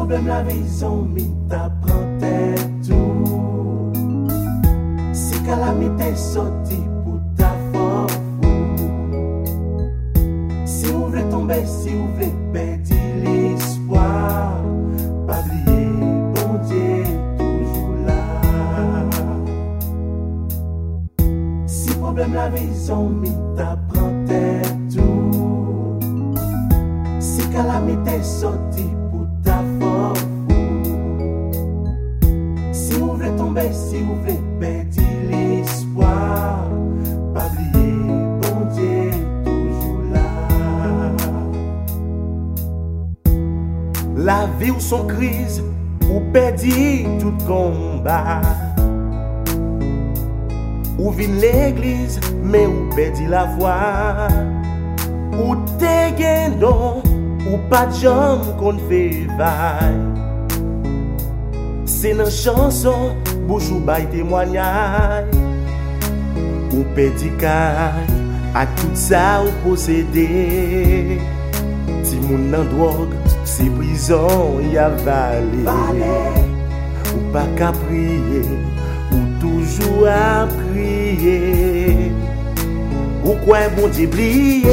problème la maison, mi t'apprend tout. Si calamité sorti pour ta force. Si vous voulez tomber, si vous voulez perdre l'espoir, pas oublier, bon Dieu toujours là. Si problème la maison, mi t'apprend tout. Si calamité sorti pour ta force. Si vous voulez tomber, si vous voulez perdre l'espoir, pas oublier, bon Dieu toujours là. La vie ou son crise, ou perdit tout combat. Ou vin l'église, mais ou perdit la foi. Ou te gen non, ou pas de jambe qu'on fait vaille. C'est dans chanson, bouche ou bail témoignage. Ou perdit caille, à tout ça ou possédé. Si moun nan drogue, c'est prison y a valé. Ou pas qu'à prier, ou toujours à prier. Ou quoi bon Dieu plier.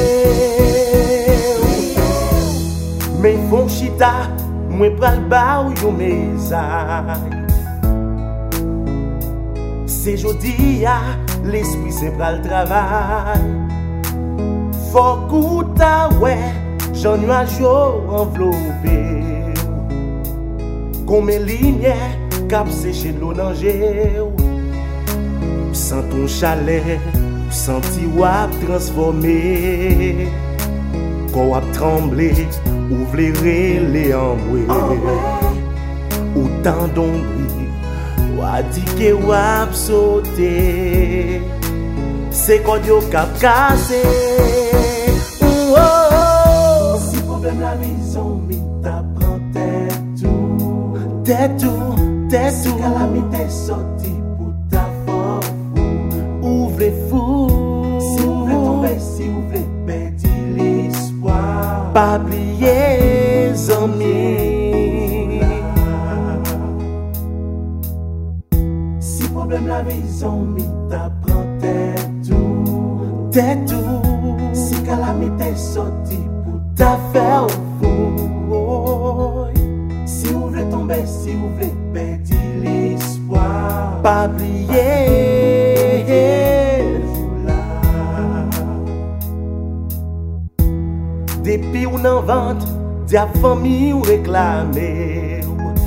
Mais font chita, moi pral ba ou yo mezay. C'est jodi ya, l'esprit c'est pral travail. Faut kouta ouais, j'en nuage yo enveloppé. Comme ligne cap séché l'eau danger. Sans ton chalet, senti wap transformé. Quand wap tremblé, ouvrirez les emboués. Ou tant d'ombri, ou a dit que wap sauté. C'est quand yo cap cassé. Si problème la maison, mi t'apprend tout. T'es tout. Si calamité sorti pour ta force. Ouvrez fou. Si vous voulez tomber, si vous voulez perdre l'espoir. Pas oublier, amis. Si problème la maison, mi t'apprend tout. Si calamité sorti pour ta faire fou. Si vous voulez tomber, si vous voulez perdre l'espoir. Pas oublier. Depuis ou nan vente, dia famille ou réclamer.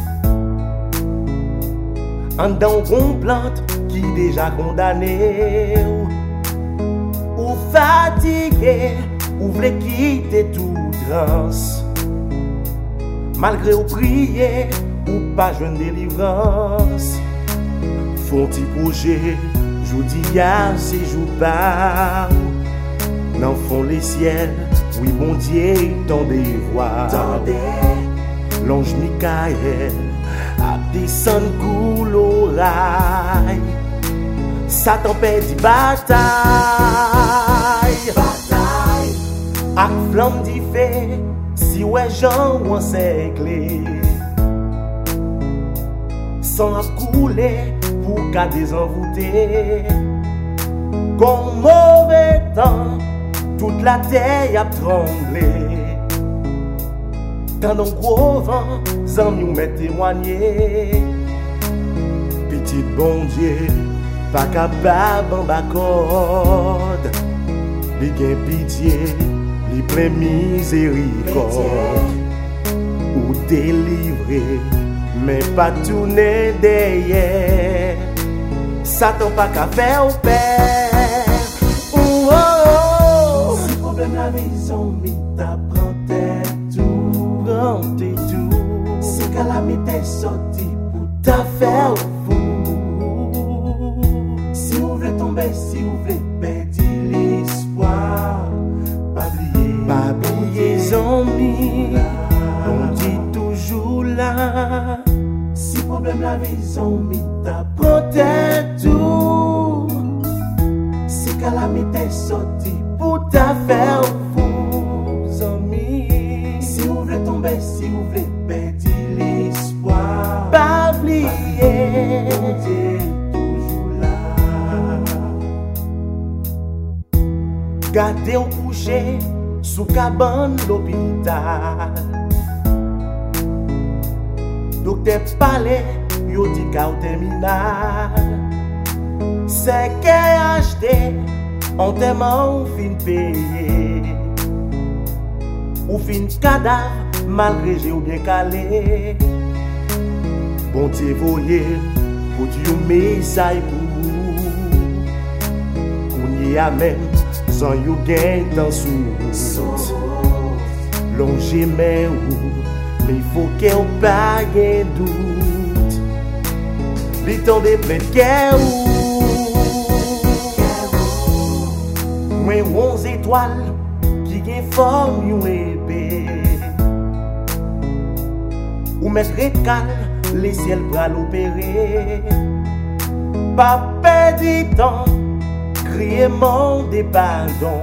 En dans une plante qui déjà condamné. Ou fatigué, ou vle quitter tout grâce. Malgré ou prier, ou pas joindre délivrance. Font-ils projet, jodi ya c'est jour pas. N'en font les ciels. Oui, bon Dieu, tendez voir. L'ange Michael a descendu coup l'oreille. Satan perdit bataille. Ak flamme di feu, si ouais Jean ou encerclé. Sang a coulé pour qu'à désenvoûter. Comme mauvais temps, toute la terre a tremblé. Dans nos gros vents, amis nous met témoigner. Petit bon Dieu, pas capable en bas corde. Li gen pitié, li plein miséricorde. Ou délivrer, mais pas tourner derrière. Satan pas qu'à faire au père. La maison, mi t'apprend tout. Si calamité sorti pour ta faire fou. Si vous voulez tomber, si vous voulez perdre l'espoir. Pas oublier, zombie. On dit toujours là. Si problème la maison, mi t'apprend tout. Si calamité sorti pour ta faire vous amis. Si vous voulez tomber, si vous voulez perdre Gade ou couché sous cabane l'hôpital. Docteur parle, yo dit qu'au terminal. C'est qu'est acheté, on tellement fin payé. Ou fin cadavre, malgré j'ai ou bien calé. Bon Dieu voyez, pour Dieu message pour vous. Qu'on y a même, sans you gain dans sous. Longe mais ou, mais il faut qu'elle pas gain doute. Les temps des plein qu'elle ou. Moins 11 étoiles, qui gain forme you épée. Ou mettre récal, les ciels bras l'opérer. Pas perdre temps, crier mon des pardons.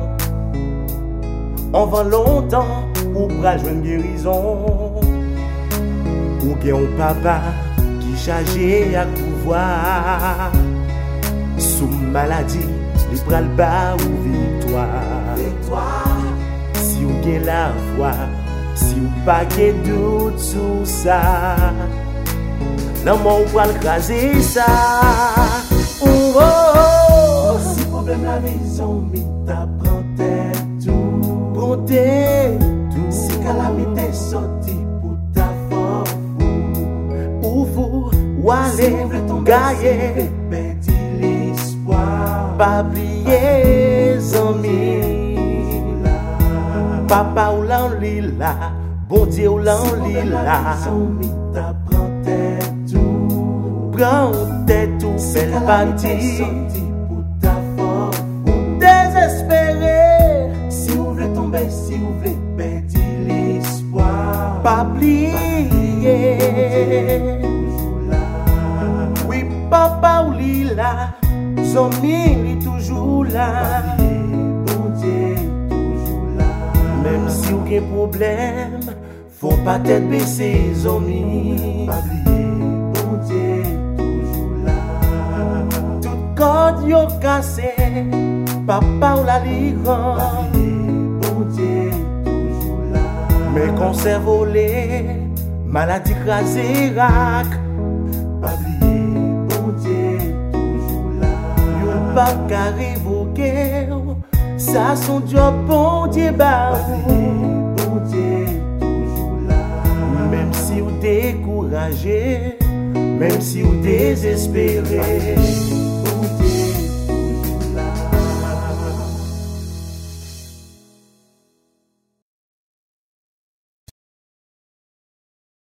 On va longtemps ou bras jouer une guérison. Ou qu'il y a un papa qui chargé à pouvoir. Sous maladie, les bras le bas ou victoire. Si ou gagne la foi, si ou pas de doute sur ça, l'amour va le craser ça. Oh, oh. Si problème la maison, mais t'apprends tout. Prends tout. Si calamité sorti pour ta force. Ou vous, ou aller, gagner. Perdre l'espoir. Pas oublier, amis. Papa ou l'en lila, bon Dieu ou l'en lila. Prends tête tout, belle partie. Désespéré. Si vous voulez tomber, si vous voulez perdre l'espoir. Pas oublier. Oui, papa ou lila, zombie est toujours là. Même si vous avez un problème, faut pas tête baisser, zombie. Pas oublier, bon Dieu, toujours là. Tout corde yo cassé, papa ou la liran. Pas oublier, bon Dieu, toujours là. Mais conserve volé, maladie crasée, rac. Pas oublier, bon Dieu, toujours là. Yo pas qu'à révoquer. Ça son job, bon Dieu, bah bon Dieu, toujours là. Même si vous découragez, même si vous désespérez.